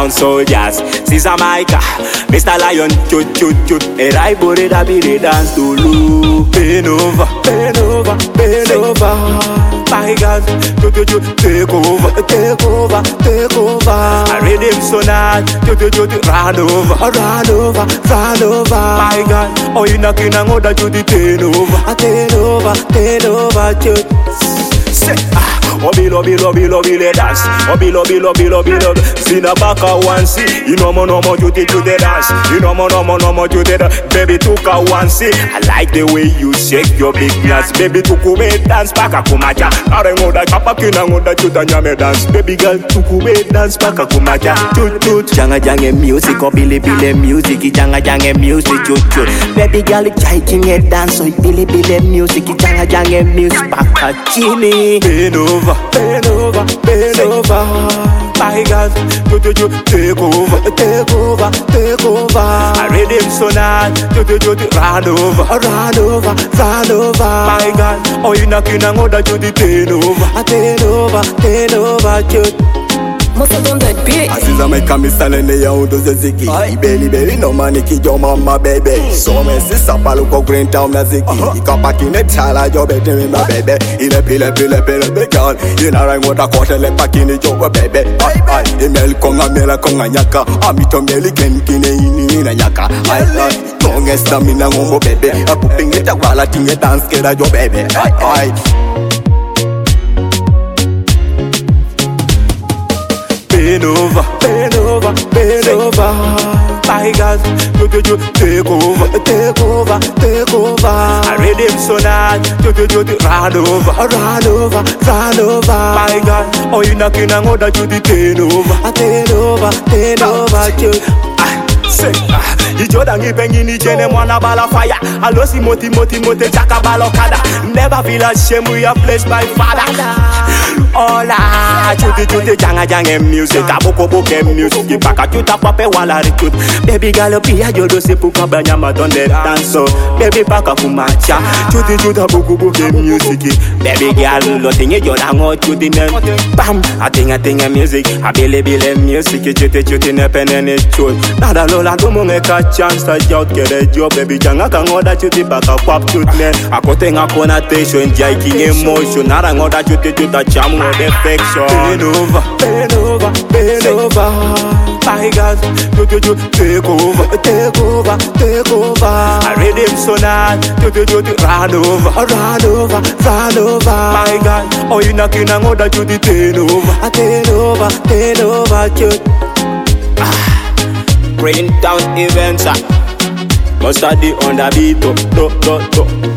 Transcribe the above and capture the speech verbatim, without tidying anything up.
sound soldiers. Caesar Micah, Mister Lion, chut chut chut. And I put it up in the dance to look. Bend over, bend over, bend over. My God, chut chut chut. Take over, take over, take over. I read him so nice, chut chut chut. Run over, run over, run over. My God, oh you knocking on that chut ten over, ten over, ten over, chut. Say ah. Obi lobi lobi lobi le dance. Obi lobi lobi lobi lobi. See the back of one see. You know more no more you did you dance. You know more no more no more you did. Baby took a one see. I like the way you shake your big ass. Baby took away dance back a kumaja. Are ngoda kapa kina ngoda chuta nyame dance. Baby girl took away dance back a kumaja. Chut chut. Janga jange music or bili bili music. Janga jange music chut chut. Baby girl jaiking a dance. So bili bili music. Janga jange music back a chini. Bend over. Bend over, bend over. My God, you, you, you, take over, take over, take over. I read him so nice, you, you, you, run over, run over, run over. My God, oh you knocking on that you the ten over, ten over, ten over, you. Most of them that beat. Asiza meka misale ne ya undo zeziki. Ibeli beli no maniki jo mama baby. So me sisa palu ko green town na ziki. Ikapaki ne chala jo bete mi ma baby. Ile pile pile pile be girl. Ina rai ngota kote le pakini jo baby. Ay ay. Imel konga mela konga nyaka. Amito meli kenkine ini na nyaka. Ay ay. Konga stamina ngombo baby. Apupinge takwala tinge dance kera jo baby. Ay ay. Bend over, bend over, bend over. My God, you, you, you, take over, take over, take over. I read him so nice, you, you, you, run over, run over, run over. My God, oh you knocking on that you the ten over, ten over, ten over, you. Say, Jordan ipengi ni jene mwana bala fire. Alosi moti moti moti jaka balokada. Never feel ashamed we are blessed by Father. Hola, chuti chuti janga janga music. Aboko boke music. Ipaka chuta pape wala recruit. Baby girl pia jodo se puka banyama donde dance. Baby paka kumacha. Chuti chuta boku boke music. Baby girl lo tinge joda ngo chuti ne. Bam, I think I think music. I believe believe music. Chuti chuti ne penene chut. Nada lola domo ngeka chance to out get a job. Baby janga kangoda chuti paka kwap chut ne. Akotenga connotation jaiking emotion. Nada ngoda chuti chuta chamu. Affection. Bend over, bend over, bend over. My God, you, you, you, take over, take over, take over. I read him so nice, you, you, you, run over, run over, run over. My God, oh you knocking on that you the ten over, ten over, ten over, you. Ah, Green Town events, must I be on the beat, do, do, do, do.